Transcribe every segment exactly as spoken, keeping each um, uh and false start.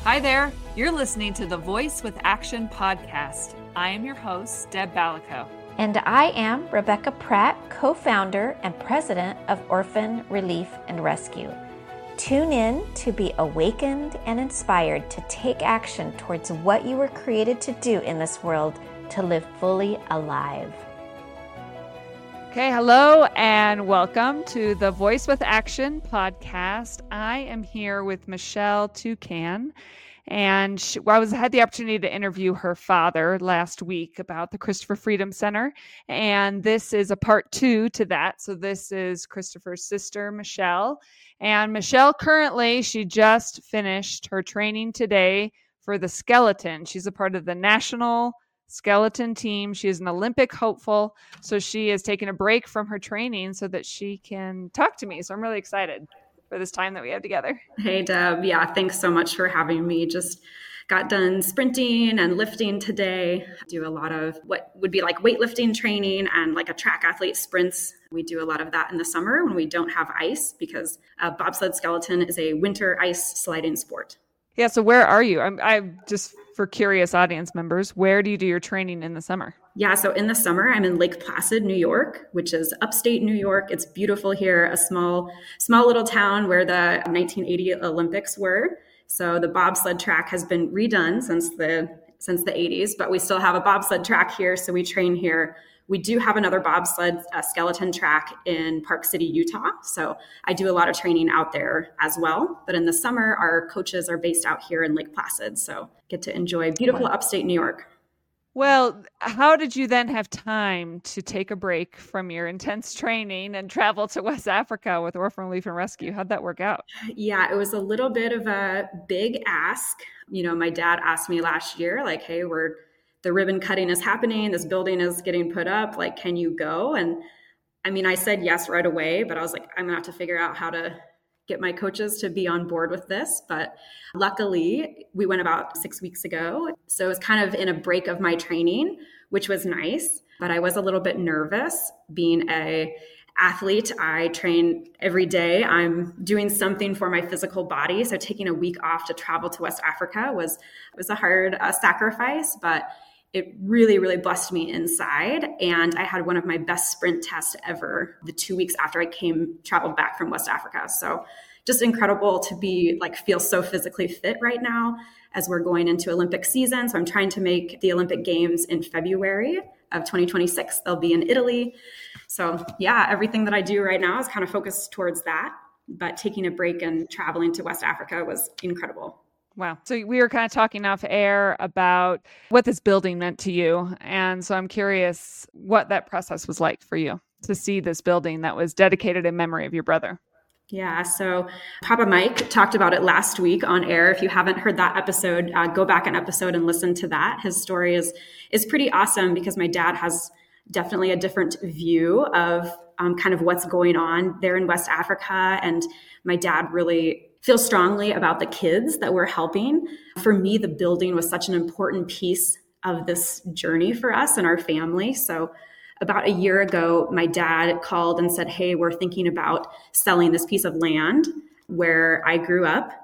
Hi there. You're listening to the Voice with Action podcast. I am your host, Deb Balico. And I am Rebecca Pratt, co-founder and president of Orphan Relief and Rescue. Tune in to be awakened and inspired to take action towards what you were created to do in this world, to live fully alive. Okay, hello and welcome to the Voice with Action podcast. I am here with Michelle Toucan, and she, well, I was had the opportunity to interview her father last week about the Christopher Freedom Center, and this is a part two to that. So this is Christopher's sister, Michelle, and Michelle currently, she just finished her training today for the skeleton. She's a part of the National Skeleton team. She is an Olympic hopeful. So she is taking a break from her training so that she can talk to me. So I'm really excited for this time that we have together. Hey, Deb. Yeah, thanks so much for having me. Just got done sprinting and lifting today. Do a lot of what would be like weightlifting training and like a track athlete sprints. We do a lot of that in the summer when we don't have ice, because uh, bobsled skeleton is a winter ice sliding sport. Yeah. So where are you? I'm, I'm just for curious audience members, where do you do your training in the summer? Yeah. So in the summer, I'm in Lake Placid, New York, which is upstate New York. It's beautiful here, a small, small little town where the nineteen eighty Olympics were. So the bobsled track has been redone since the, since the eighties, but we still have a bobsled track here. So we train here. We do have another bobsled uh, skeleton track in Park City, Utah. So I do a lot of training out there as well. But in the summer, our coaches are based out here in Lake Placid. So get to enjoy beautiful upstate New York. Well, how did you then have time to take a break from your intense training and travel to West Africa with Orphan Relief and Rescue? How'd that work out? Yeah, it was a little bit of a big ask. You know, my dad asked me last year, like, hey, we're the ribbon cutting is happening. This building is getting put up. Like, can you go? And I mean, I said yes right away, but I was like, I'm gonna have to figure out how to get my coaches to be on board with this. But luckily, we went about six weeks ago. So it was kind of in a break of my training, which was nice. But I was a little bit nervous being a athlete. I train every day. I'm doing something for my physical body. So taking a week off to travel to West Africa was, was a hard uh, sacrifice, but it really, really blessed me inside. And I had one of my best sprint tests ever the two weeks after I came, traveled back from West Africa. So just incredible to be like, feel so physically fit right now as we're going into Olympic season. So I'm trying to make the Olympic Games in February of twenty twenty-six. They'll be in Italy. So yeah, everything that I do right now is kind of focused towards that. But taking a break and traveling to West Africa was incredible. Wow. So we were kind of talking off air about what this building meant to you. And so I'm curious what that process was like for you to see this building that was dedicated in memory of your brother. Yeah. So Papa Mike talked about it last week on air. If you haven't heard that episode, uh, go back an episode and listen to that. His story is, is pretty awesome because my dad has definitely a different view of um, kind of what's going on there in West Africa. And my dad really feel strongly about the kids that we're helping. For me, the building was such an important piece of this journey for us and our family. So about a year ago, my dad called and said, hey, we're thinking about selling this piece of land where I grew up.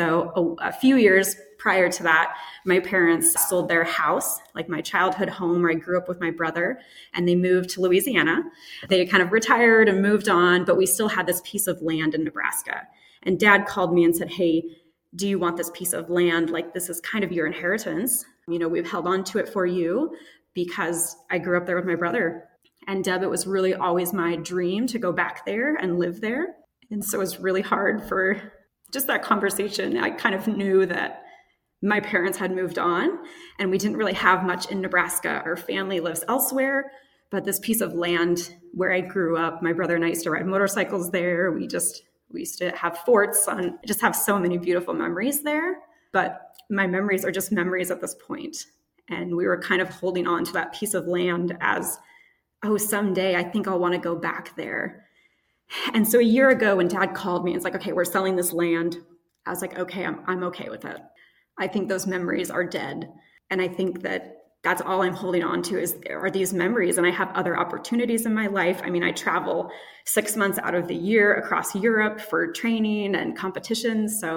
So a, a few years prior to that, my parents sold their house, like my childhood home where I grew up with my brother, and they moved to Louisiana. They kind of retired and moved on, but we still had this piece of land in Nebraska. And dad called me and said, hey, do you want this piece of land? Like, this is kind of your inheritance. You know, we've held on to it for you because I grew up there with my brother. And Deb, it was really always my dream to go back there and live there. And so it was really hard for just that conversation. I kind of knew that my parents had moved on and we didn't really have much in Nebraska. Our family lives elsewhere, but this piece of land where I grew up, my brother and I used to ride motorcycles there. We just We used to have forts on, just have so many beautiful memories there. But my memories are just memories at this point. And we were kind of holding on to that piece of land as, oh, someday I think I'll want to go back there. And so a year ago when dad called me, it's like, okay, we're selling this land. I was like, okay, I'm I'm okay with it. I think those memories are dead. And I think that that's all I'm holding on to is are these memories. And I have other opportunities in my life. I mean, I travel six months out of the year across Europe for training and competitions. So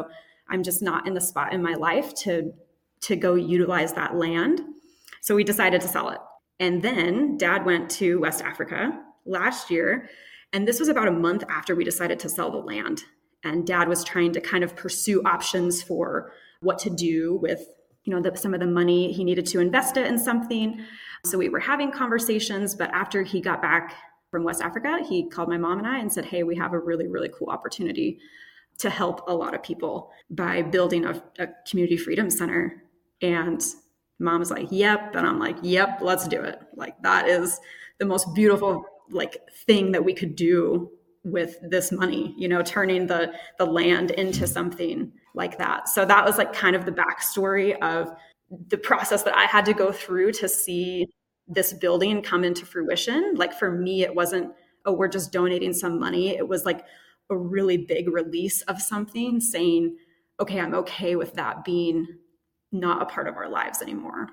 I'm just not in the spot in my life to, to go utilize that land. So we decided to sell it. And then Dad went to West Africa last year. And this was about a month after we decided to sell the land. And Dad was trying to kind of pursue options for what to do with, you know, the, some of the money he needed to invest it in something. So we were having conversations, but after he got back from West Africa, he called my mom and I and said, hey, we have a really, really cool opportunity to help a lot of people by building a, a community freedom center. And Mom was like, yep. And I'm like, yep, let's do it. Like, that is the most beautiful like thing that we could do with this money, you know, turning the the land into something like that. So that was like kind of the backstory of the process that I had to go through to see this building come into fruition. Like, for me, it wasn't, oh, we're just donating some money. It was like a really big release of something, saying, okay, I'm okay with that being not a part of our lives anymore.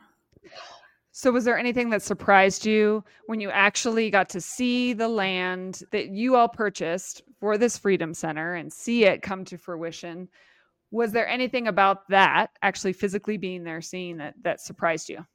So was there anything that surprised you when you actually got to see the land that you all purchased for this Freedom Center and see it come to fruition? Was there anything about that, actually physically being there, seeing that, that surprised you?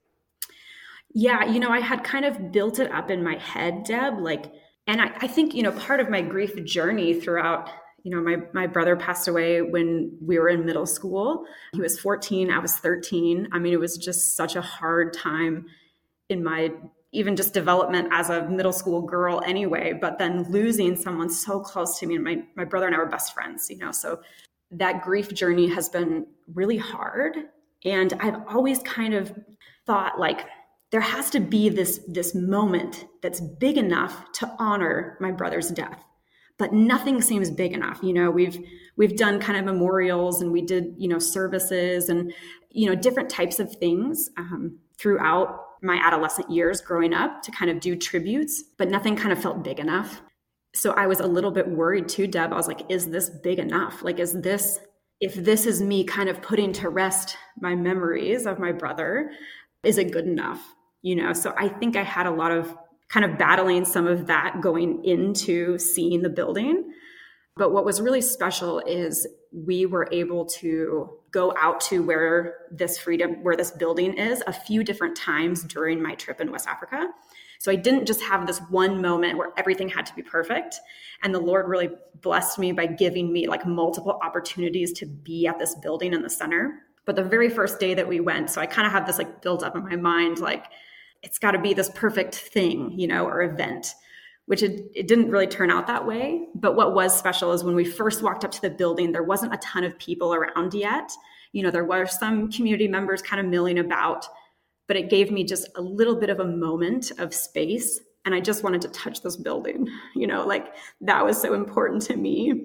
Yeah, you know, I had kind of built it up in my head, Deb, like, and I, I think, you know, part of my grief journey throughout, you know, my, my brother passed away when we were in middle school. He was fourteen, I was thirteen. I mean, it was just such a hard time in my, even just development as a middle school girl anyway, but then losing someone so close to me, and my, my brother and I were best friends, you know, so that grief journey has been really hard. And I've always kind of thought, like, there has to be this, this moment that's big enough to honor my brother's death. But nothing seems big enough. You know, we've we've done kind of memorials, and we did, you know, services and, you know, different types of things um, throughout my adolescent years growing up to kind of do tributes, but nothing kind of felt big enough. So I was a little bit worried too, Deb. I was like, is this big enough? Like, is this, if this is me kind of putting to rest my memories of my brother, is it good enough? You know, so I think I had a lot of kind of battling some of that going into seeing the building. But what was really special is we were able to go out to where this freedom, where this building is, a few different times during my trip in West Africa. So I didn't just have this one moment where everything had to be perfect. And the Lord really blessed me by giving me like multiple opportunities to be at this building in the center. But the very first day that we went, so I kind of had this like built up in my mind, like, it's got to be this perfect thing, you know, or event, which it, it didn't really turn out that way. But what was special is when we first walked up to the building, there wasn't a ton of people around yet. You know, there were some community members kind of milling about, but it gave me just a little bit of a moment of space. And I just wanted to touch this building, you know, like that was so important to me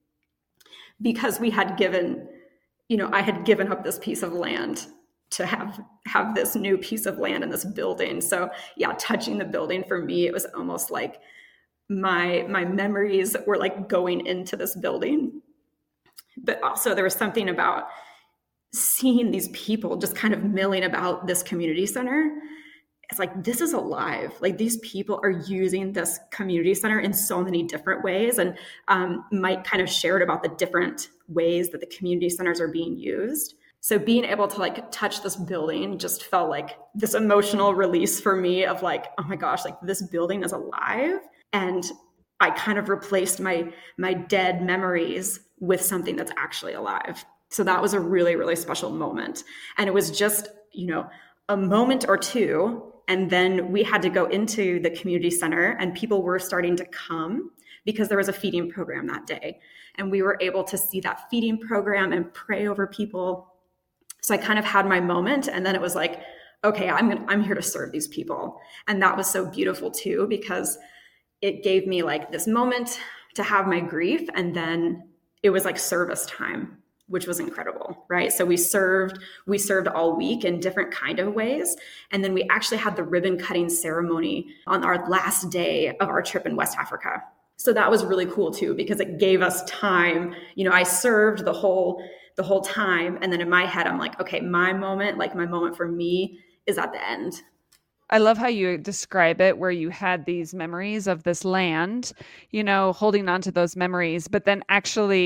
because we had given, you know, I had given up this piece of land to have have this new piece of land in this building. So yeah, touching the building for me, it was almost like my my memories were like going into this building. But also there was something about seeing these people just kind of milling about this community center. It's like, this is alive. Like, these people are using this community center in so many different ways. And um, Mike kind of shared about the different ways that the community centers are being used. So being able to like touch this building just felt like this emotional release for me of like, oh my gosh, like this building is alive. And I kind of replaced my, my dead memories with something that's actually alive. So that was a really, really special moment. And it was just, you know, a moment or two. And then we had to go into the community center and people were starting to come because there was a feeding program that day. And we were able to see that feeding program and pray over people. So I kind of had my moment, and then it was like, okay, I'm gonna, I'm here to serve these people. And that was so beautiful too, because it gave me like this moment to have my grief. And then it was like service time, which was incredible, right? So we served, we served all week in different kind of ways. And then we actually had the ribbon cutting ceremony on our last day of our trip in West Africa. So that was really cool too, because it gave us time. You know, I served the whole the whole time. And then in my head, I'm like, okay, my moment, like my moment for me is at the end. I love how you describe it, where you had these memories of this land, you know, holding on to those memories, but then actually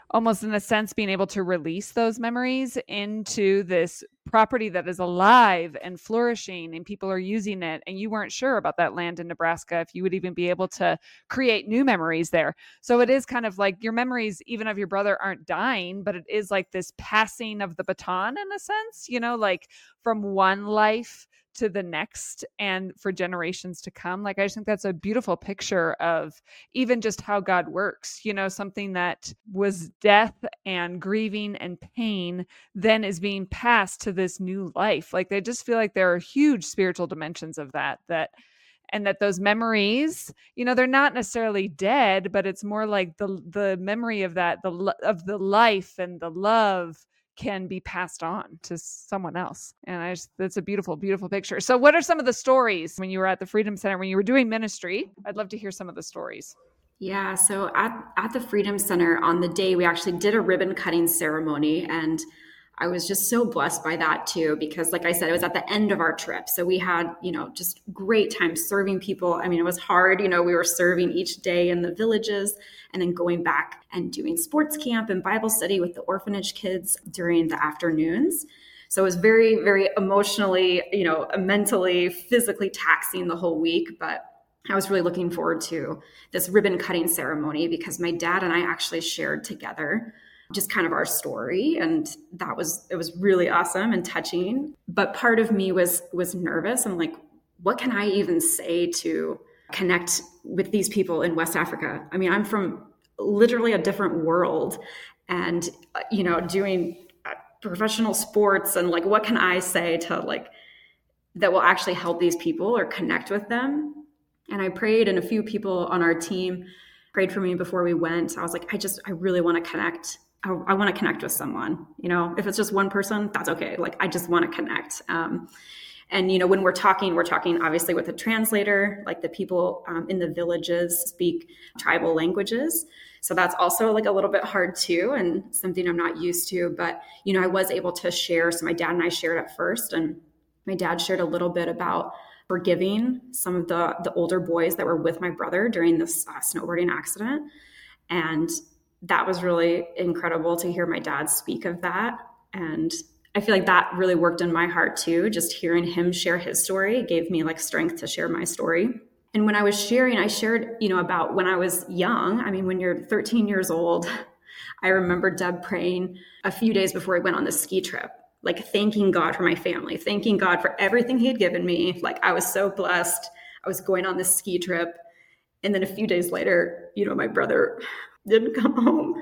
almost in a sense being able to release those memories into this property that is alive and flourishing and people are using it. And you weren't sure about that land in Nebraska, if you would even be able to create new memories there. So it is kind of like your memories, even of your brother, aren't dying, but it is like this passing of the baton in a sense, you know, like from one life to the next and for generations to come. Like, I just think that's a beautiful picture of even just how God works, you know, something that was death and grieving and pain then is being passed to this new life. Like, they just feel like there are huge spiritual dimensions of that, that, and that those memories, you know, they're not necessarily dead, but it's more like the, the memory of that, the, of the life and the love can be passed on to someone else. And I just, that's a beautiful, beautiful picture. So what are some of the stories when you were at the Freedom Center, when you were doing ministry? I'd love to hear some of the stories. Yeah. So at, at the Freedom Center on the day, we actually did a ribbon cutting ceremony. And I was just so blessed by that too, because like I said, it was at the end of our trip. So we had, you know, just great time serving people. I mean, it was hard, you know, we were serving each day in the villages and then going back and doing sports camp and Bible study with the orphanage kids during the afternoons. So it was very, very emotionally, you know, mentally, physically taxing the whole week. But I was really looking forward to this ribbon cutting ceremony because my dad and I actually shared together just kind of our story. And that was, it was really awesome and touching. But part of me was, was nervous. I'm like, what can I even say to connect with these people in West Africa? I mean, I'm from literally a different world and, you know, doing professional sports and like, what can I say to like, that will actually help these people or connect with them? And I prayed, and a few people on our team prayed for me before we went. I was like, I just, I really want to connect. I, I want to connect with someone, you know, if it's just one person, that's okay. Like, I just want to connect. Um, and, you know, when we're talking, we're talking obviously with a translator, like the people um, in the villages speak tribal languages. So that's also like a little bit hard too, and something I'm not used to, but, you know, I was able to share. So my dad and I shared at first, and my dad shared a little bit about forgiving some of the, the older boys that were with my brother during this uh, snowboarding accident. And that was really incredible to hear my dad speak of that. And I feel like that really worked in my heart too. Just hearing him share his story gave me like strength to share my story. And when I was sharing, I shared, you know, about when I was young. I mean, when you're thirteen years old, I remember Deb praying a few days before I went on the ski trip, like thanking God for my family, thanking God for everything he had given me. Like, I was so blessed. I was going on this ski trip. And then a few days later, you know, my brother didn't come home.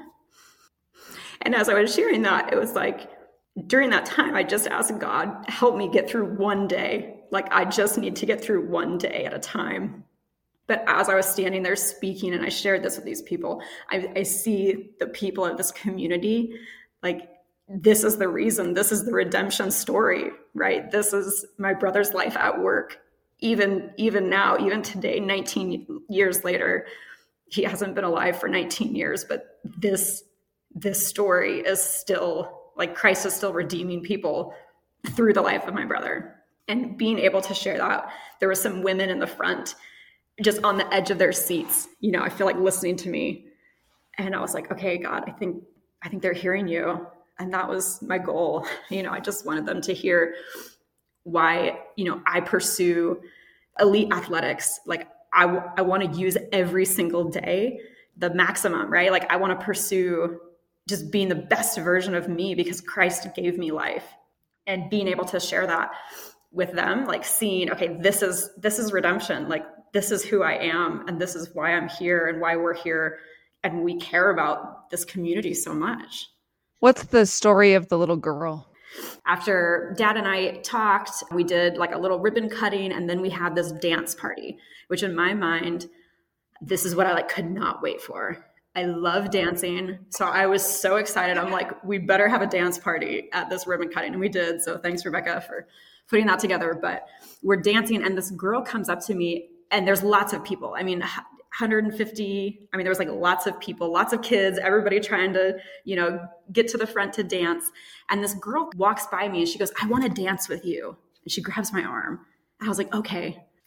And as I was sharing that, it was like, during that time, I just asked God, help me get through one day. Like, I just need to get through one day at a time. But as I was standing there speaking, and I shared this with these people, I, I see the people of this community, like, this is the reason, this is the redemption story, right? This is my brother's life at work. Even, even now, even today, nineteen years later, he hasn't been alive for nineteen years, but this, this story is still, like, Christ is still redeeming people through the life of my brother. And being able to share that, there were some women in the front just on the edge of their seats, you know, I feel like listening to me. And I was like, okay, God, I think, I think they're hearing you. And that was my goal. You know, I just wanted them to hear why, you know, I pursue elite athletics. Like, I, w- I want to use every single day the maximum, right? Like, I want to pursue just being the best version of me because Christ gave me life, and being able to share that with them, like seeing, okay, this is, this is redemption. Like, this is who I am, and this is why I'm here and why we're here. And we care about this community so much. What's the story of the little girl? After Dad and I talked, we did like a little ribbon cutting, and then we had this dance party, which in my mind, this is what I like could not wait for. I love dancing. So I was so excited. I'm like, we better have a dance party at this ribbon cutting. And we did. So thanks, Rebecca, for putting that together. But we're dancing, and this girl comes up to me, and there's lots of people. I mean, one hundred fifty, I mean, there was like lots of people, lots of kids, everybody trying to, you know, get to the front to dance. And this girl walks by me and she goes, I want to dance with you. And she grabs my arm. And I was like, okay.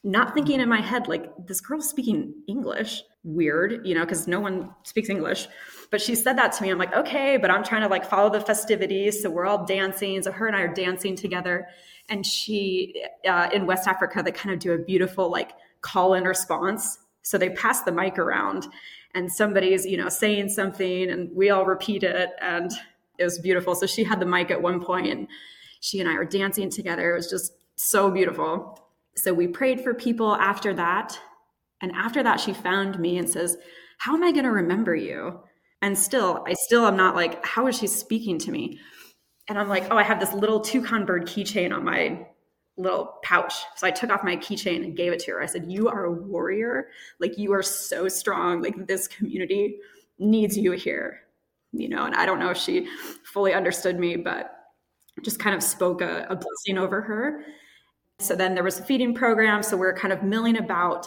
not thinking in my head, like, this girl's speaking English. Weird, you know, because no one speaks English. But she said that to me. I'm like, okay, but I'm trying to like follow the festivities. So we're all dancing. So her and I are dancing together. And she, uh, in West Africa, they kind of do a beautiful like call and response. So they pass the mic around and somebody's, you know, saying something and we all repeat it. And it was beautiful. So she had the mic at one point and she and I were dancing together. It was just so beautiful. So we prayed for people after that. And after that, she found me and says, how am I going to remember you? And still, I still am not like, how is she speaking to me? And I'm like, oh, I have this little toucan bird keychain on my little pouch. So I took off my keychain and gave it to her. I said, you are a warrior. Like, you are so strong. Like, this community needs you here, you know? And I don't know if she fully understood me, but just kind of spoke a, a blessing over her. So then there was a feeding program. So we're kind of milling about.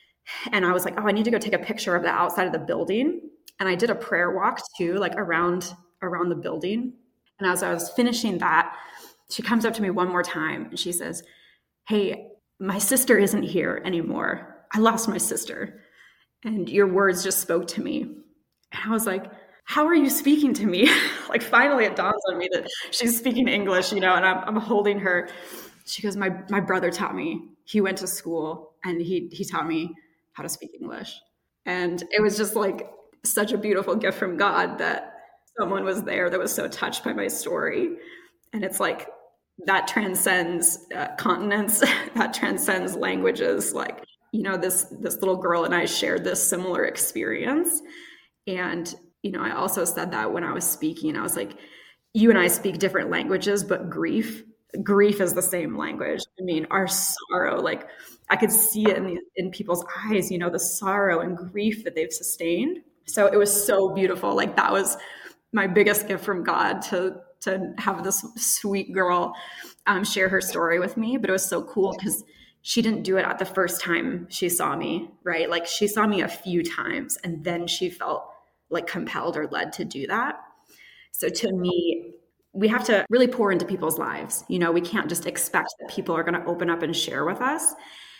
And I was like, oh, I need to go take a picture of the outside of the building. And I did a prayer walk too, like around, around the building. And as I was finishing that, she comes up to me one more time and she says, hey, my sister isn't here anymore. I lost my sister. And your words just spoke to me. And I was like, how are you speaking to me? Like, finally it dawns on me that she's speaking English, you know, and I'm, I'm holding her. She goes, my, my brother taught me. He went to school and he, he taught me how to speak English. And it was just like such a beautiful gift from God that someone was there that was so touched by my story. And it's like, that transcends uh, continents, that transcends languages. Like, you know, this, this little girl and I shared this similar experience. And, you know, I also said that when I was speaking, I was like, you and I speak different languages, but grief, grief is the same language. I mean, our sorrow, like, I could see it in, the, in people's eyes, you know, the sorrow and grief that they've sustained. So it was so beautiful. Like, that was my biggest gift from God, to, to have this sweet girl um, share her story with me. But it was so cool because she didn't do it at the first time she saw me, right? Like, she saw me a few times and then she felt like compelled or led to do that. So to me, we have to really pour into people's lives. You know, we can't just expect that people are going to open up and share with us.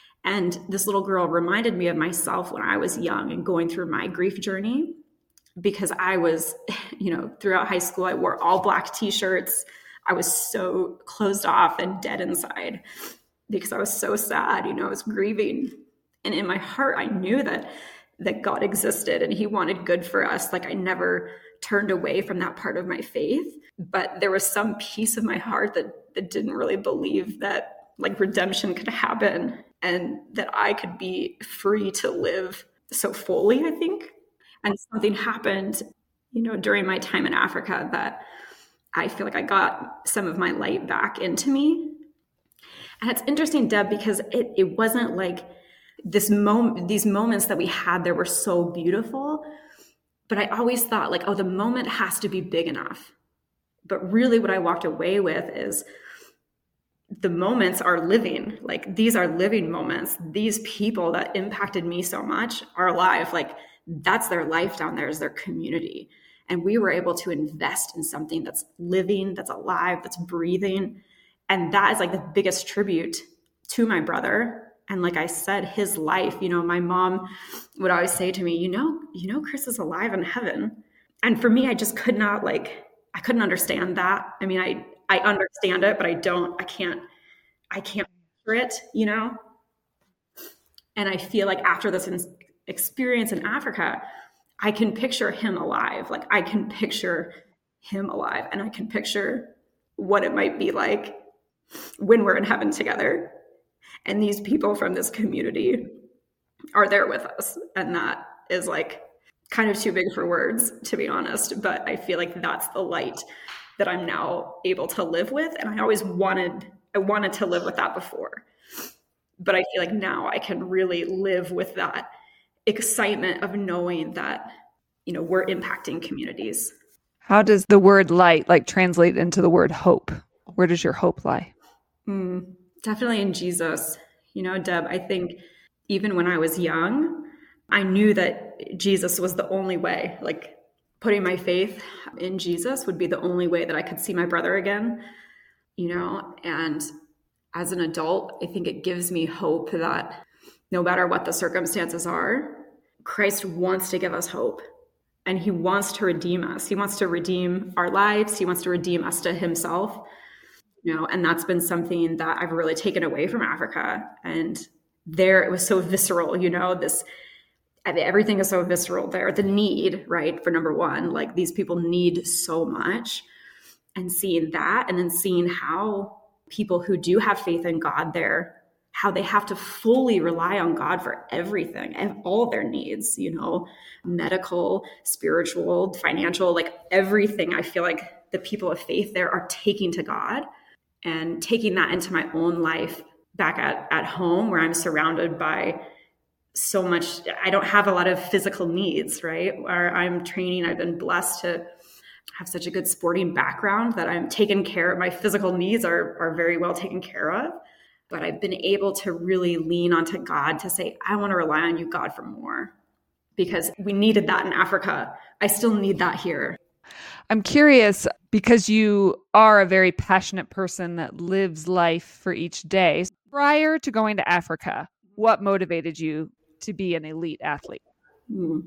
And this little girl reminded me of myself when I was young and going through my grief journey, because I was, you know, throughout high school, I wore all black t-shirts. I was so closed off and dead inside because I was so sad, you know, I was grieving. And in my heart, I knew that, that God existed and he wanted good for us. Like, I never turned away from that part of my faith, but there was some piece of my heart that, that didn't really believe that like redemption could happen and that I could be free to live so fully, I think. And something happened, you know, during my time in Africa that I feel like I got some of my light back into me. And it's interesting, Deb, because it, it wasn't like this moment, these moments that we had there were so beautiful, but I always thought like, oh, the moment has to be big enough. But really what I walked away with is the moments are living. Like, these are living moments. These people that impacted me so much are alive. Like, that's their life down there, is their community. And we were able to invest in something that's living, that's alive, that's breathing. And that is like the biggest tribute to my brother. And like I said, his life, you know, my mom would always say to me, you know, you know, Chris is alive in heaven. And for me, I just could not like, I couldn't understand that. I mean, I, I understand it, but I don't, I can't, I can't picture it, you know? And I feel like after this experience in Africa, I can picture him alive. Like, I can picture him alive, and I can picture what it might be like when we're in heaven together. And these people from this community are there with us. And that is like kind of too big for words, to be honest. But I feel like that's the light that I'm now able to live with. And I always wanted, I wanted to live with that before. But I feel like now I can really live with that excitement of knowing that, you know, we're impacting communities. How does the word light like translate into the word hope? Where does your hope lie? Mm, definitely in Jesus. You know, Deb, I think even when I was young, I knew that Jesus was the only way. Like, putting my faith in Jesus would be the only way that I could see my brother again, you know, and as an adult, I think it gives me hope that no matter what the circumstances are, Christ wants to give us hope. And he wants to redeem us. He wants to redeem our lives. He wants to redeem us to himself. You know, and that's been something that I've really taken away from Africa. And there it was so visceral, you know, this, I mean, everything is so visceral there. The need, right, for number one, like these people need so much. And seeing that, and then seeing how people who do have faith in God there, how they have to fully rely on God for everything and all their needs, you know, medical, spiritual, financial, like everything. I feel like the people of faith there are taking to God and taking that into my own life back at, at home, where I'm surrounded by so much. I don't have a lot of physical needs, right? Where I'm training, I've been blessed to have such a good sporting background that I'm taken care of. My physical needs are, are very well taken care of. But I've been able to really lean onto God to say, I want to rely on you, God, for more, because we needed that in Africa. I still need that here. I'm curious, because you are a very passionate person that lives life for each day. Prior to going to Africa, what motivated you to be an elite athlete? Hmm.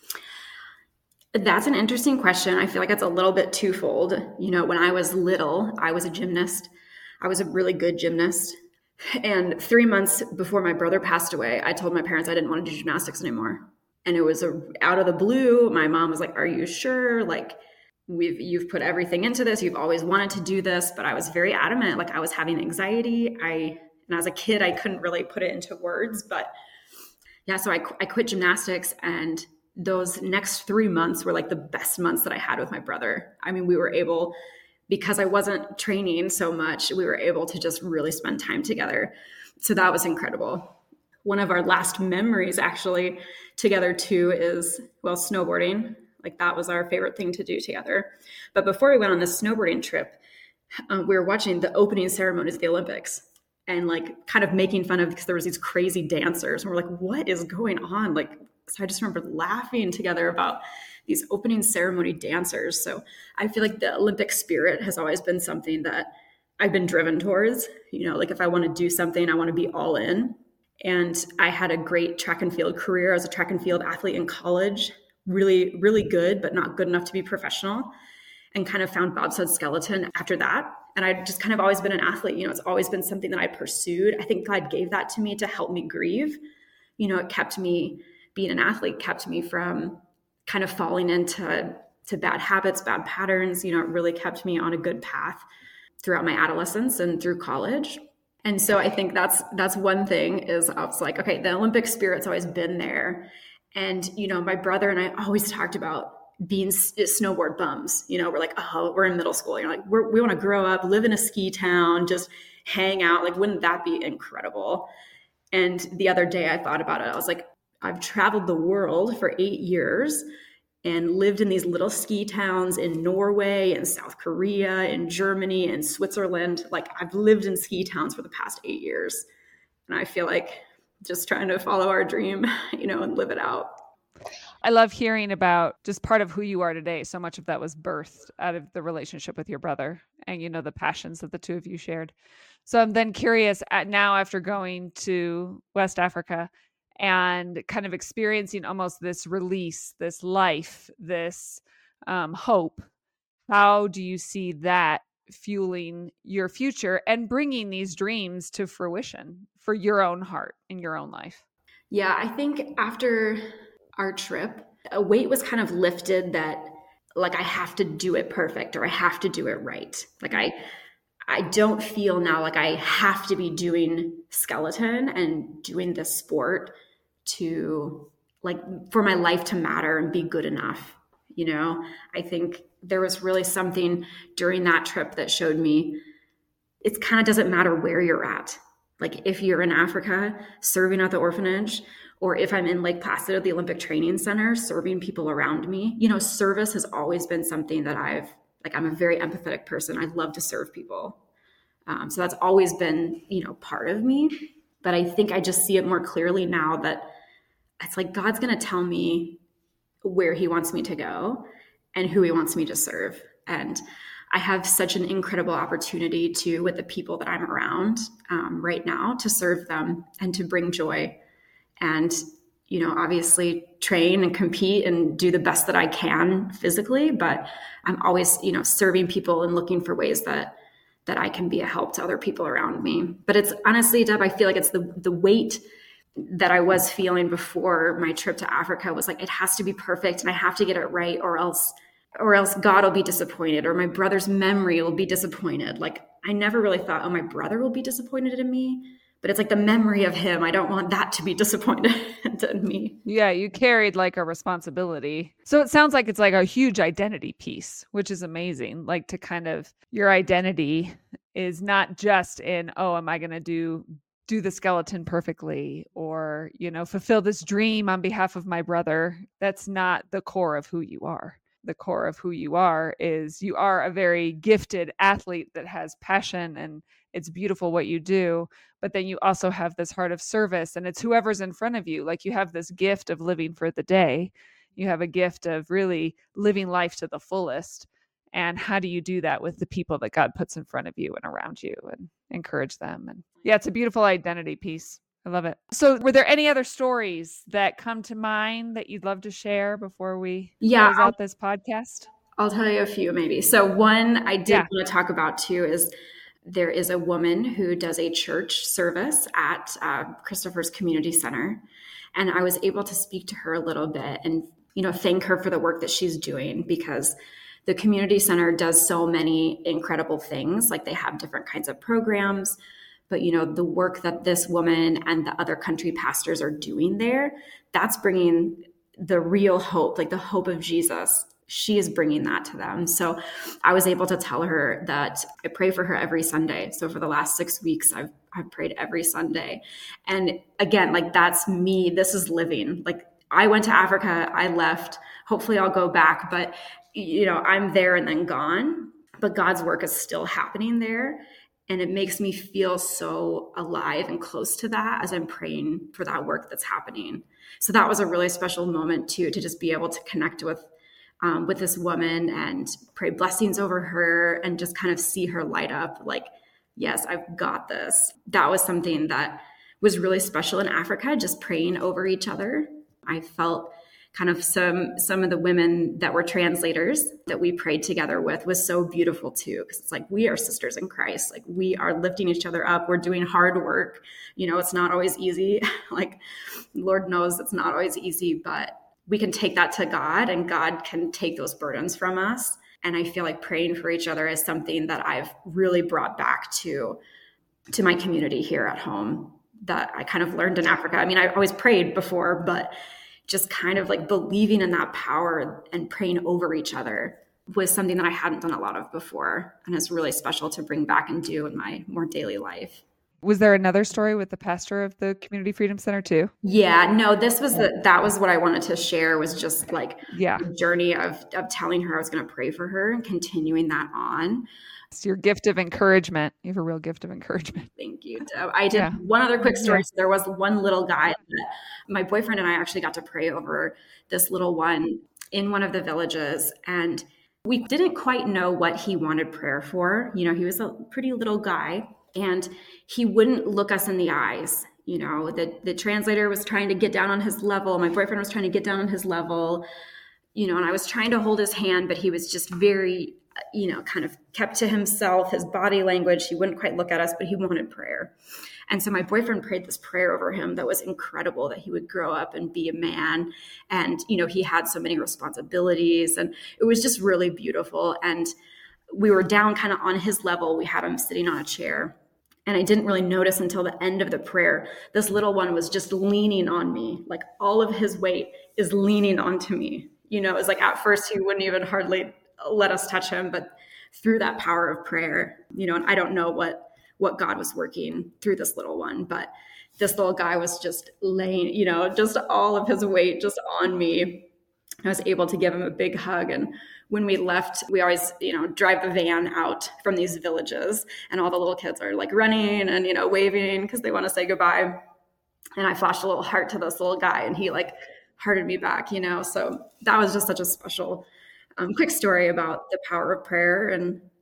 That's an interesting question. I feel like it's a little bit twofold. You know, when I was little, I was a gymnast. I was a really good gymnast. And three months before my brother passed away, I told my parents I didn't want to do gymnastics anymore. And it was a, out of the blue. My mom was like, are you sure? Like, we've, you've put everything into this. You've always wanted to do this. But I was very adamant. Like, I was having anxiety. I, and as a kid, I couldn't really put it into words. But yeah, so I, I quit gymnastics. And those next three months were like the best months that I had with my brother. I mean, we were able, because I wasn't training so much, we were able to just really spend time together. So that was incredible. One of our last memories actually together too is, well, snowboarding. Like, that was our favorite thing to do together. But before we went on this snowboarding trip, uh, we were watching the opening ceremonies of the Olympics and like kind of making fun of, because there was these crazy dancers. And we're like, what is going on? Like, so I just remember laughing together about these opening ceremony dancers. So I feel like the Olympic spirit has always been something that I've been driven towards. You know, like if I want to do something, I want to be all in. And I had a great track and field career as a track and field athlete in college, really, really good, but not good enough to be professional, and kind of found bobsled skeleton after that. And I've just kind of always been an athlete. You know, it's always been something that I pursued. I think God gave that to me to help me grieve. You know, it kept me, being an athlete kept me from kind of falling into to bad habits, bad patterns. You know, it really kept me on a good path throughout my adolescence and through college. And so I think that's that's one thing is I was like, okay, the Olympic spirit's always been there. And, you know, my brother and I always talked about being snowboard bums. You know, we're like, oh, we're in middle school. You know, like we're, we want to grow up, live in a ski town, just hang out. Like, wouldn't that be incredible? And the other day I thought about it. I was like, I've traveled the world for eight years and lived in these little ski towns in Norway and South Korea and Germany and Switzerland. Like, I've lived in ski towns for the past eight years. And I feel like just trying to follow our dream, you know, and live it out. I love hearing about just part of who you are today. So much of that was birthed out of the relationship with your brother and, you know, the passions that the two of you shared. So I'm then curious at now, after going to West Africa and kind of experiencing almost this release, this life, this um, hope, how do you see that fueling your future and bringing these dreams to fruition for your own heart in your own life? Yeah, I think after our trip, a weight was kind of lifted that like I have to do it perfect or I have to do it right. Like I I don't feel now like I have to be doing skeleton and doing this sport to like for my life to matter and be good enough. You know, I think there was really something during that trip that showed me it kind of doesn't matter where you're at. Like if you're in Africa serving at the orphanage, or if I'm in Lake Placid at the Olympic Training Center, serving people around me, you know, service has always been something that I've, like, I'm a very empathetic person. I love to serve people. Um, so that's always been, you know, part of me. But I think I just see it more clearly now that it's like God's going to tell me where he wants me to go and who he wants me to serve. And I have such an incredible opportunity to, with the people that I'm around um, right now, to serve them and to bring joy and, you know, obviously train and compete and do the best that I can physically, but I'm always, you know, serving people and looking for ways that that I can be a help to other people around me. But it's honestly, Deb, I feel like it's the the weight that I was feeling before my trip to Africa was like, it has to be perfect and I have to get it right or else or else God will be disappointed or my brother's memory will be disappointed. Like I never really thought, oh, my brother will be disappointed in me. But it's like the memory of him. I don't want that to be disappointed in me. Yeah, you carried like a responsibility. So it sounds like it's like a huge identity piece, which is amazing. Like to kind of, your identity is not just in, oh, am I going to do do the skeleton perfectly or, you know, fulfill this dream on behalf of my brother. That's not the core of who you are. The core of who you are is you are a very gifted athlete that has passion and it's beautiful what you do, but then you also have this heart of service and it's whoever's in front of you. Like you have this gift of living for the day. You have a gift of really living life to the fullest. And how do you do that with the people that God puts in front of you and around you and encourage them? And yeah, it's a beautiful identity piece. I love it. So were there any other stories that come to mind that you'd love to share before we yeah, close out this podcast? I'll tell you a few maybe. So one I did Yeah. want to talk about too is there is a woman who does a church service at uh, Christopher's Community Center. And I was able to speak to her a little bit and, you know, thank her for the work that she's doing because the community center does so many incredible things. Like they have different kinds of programs, but you know, the work that this woman and the other country pastors are doing there, that's bringing the real hope, like the hope of Jesus. She is bringing that to them. So I was able to tell her that I pray for her every Sunday. So for the last six weeks, I've, I've prayed every Sunday. And again, like that's me, this is living. Like I went to Africa, I left, hopefully I'll go back, but you know, I'm there and then gone, but God's work is still happening there. And it makes me feel so alive and close to that as I'm praying for that work that's happening. So that was a really special moment too, to just be able to connect with, um, with this woman and pray blessings over her and just kind of see her light up like, yes, I've got this. That was something that was really special in Africa, just praying over each other. I felt kind of some some of the women that were translators that we prayed together with was so beautiful too, because it's like we are sisters in Christ. Like we are lifting each other up. We're doing hard work. You know, it's not always easy. Like Lord knows it's not always easy, but we can take that to God and God can take those burdens from us. And I feel like praying for each other is something that I've really brought back to to my community here at home that I kind of learned in Africa. I mean, I always prayed before, but just kind of like believing in that power and praying over each other was something that I hadn't done a lot of before. And it's really special to bring back and do in my more daily life. Was there another story with the pastor of the Community Freedom Center too? Yeah, no, this was the, that was what I wanted to share was just like yeah. the journey of, of telling her I was going to pray for her and continuing that on. It's your gift of encouragement. You have a real gift of encouragement. Thank you, Deb. I did yeah. one other quick story. So there was one little guy that my boyfriend and I actually got to pray over this little one in one of the villages. And we didn't quite know what he wanted prayer for. You know, he was a pretty little guy and he wouldn't look us in the eyes. You know, the, the translator was trying to get down on his level. My boyfriend was trying to get down on his level, you know, and I was trying to hold his hand, but he was just very, you know, kind of kept to himself, his body language. He wouldn't quite look at us, but he wanted prayer. And so my boyfriend prayed this prayer over him that was incredible, that he would grow up and be a man. And, you know, he had so many responsibilities and it was just really beautiful. And we were down kind of on his level. We had him sitting on a chair. And I didn't really notice until the end of the prayer, this little one was just leaning on me. Like all of his weight is leaning onto me. You know, it was like at first he wouldn't even hardly let us touch him, but through that power of prayer, you know, and I don't know what, what God was working through this little one, but this little guy was just laying, you know, just all of his weight just on me. I was able to give him a big hug. And when we left, we always, you know, drive the van out from these villages and all the little kids are like running and, you know, waving because they want to say goodbye. And I flashed a little heart to this little guy and he like hearted me back, you know, so that was just such a special Um, quick story about the power of prayer and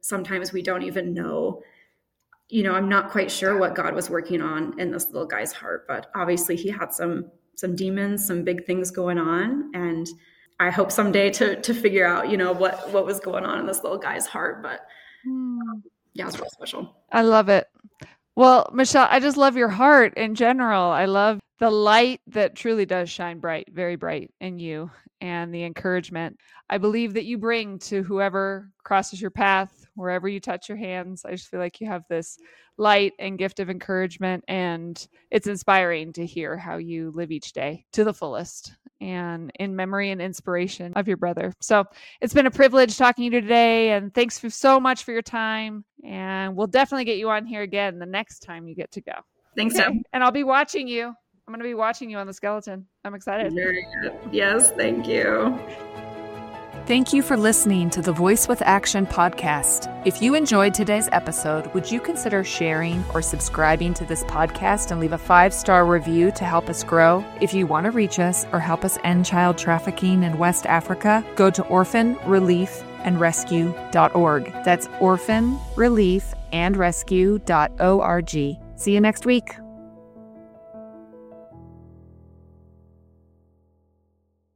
sometimes we don't even know, you know, I'm not quite sure what God was working on in this little guy's heart, but obviously he had some, some demons, some big things going on. And I hope someday to, to figure out, you know, what, what was going on in this little guy's heart, but um, yeah, it's really special. I love it. Well, Michelle, I just love your heart in general. I love the light that truly does shine bright, very bright in you, and the encouragement I believe that you bring to whoever crosses your path, wherever you touch your hands. I just feel like you have this light and gift of encouragement, and it's inspiring to hear how you live each day to the fullest and in memory and inspiration of your brother. So it's been a privilege talking to you today, and thanks for so much for your time. And we'll definitely get you on here again the next time you get to go. Thanks, okay. Deb. And I'll be watching you. I'm going to be watching you on the skeleton. I'm excited. Very good. Yes, thank you. Thank you for listening to the Voice with Action podcast. If you enjoyed today's episode, would you consider sharing or subscribing to this podcast and leave a five-star review to help us grow? If you want to reach us or help us end child trafficking in West Africa, go to orphan relief and rescue dot org. That's orphan relief and rescue dot org. See you next week.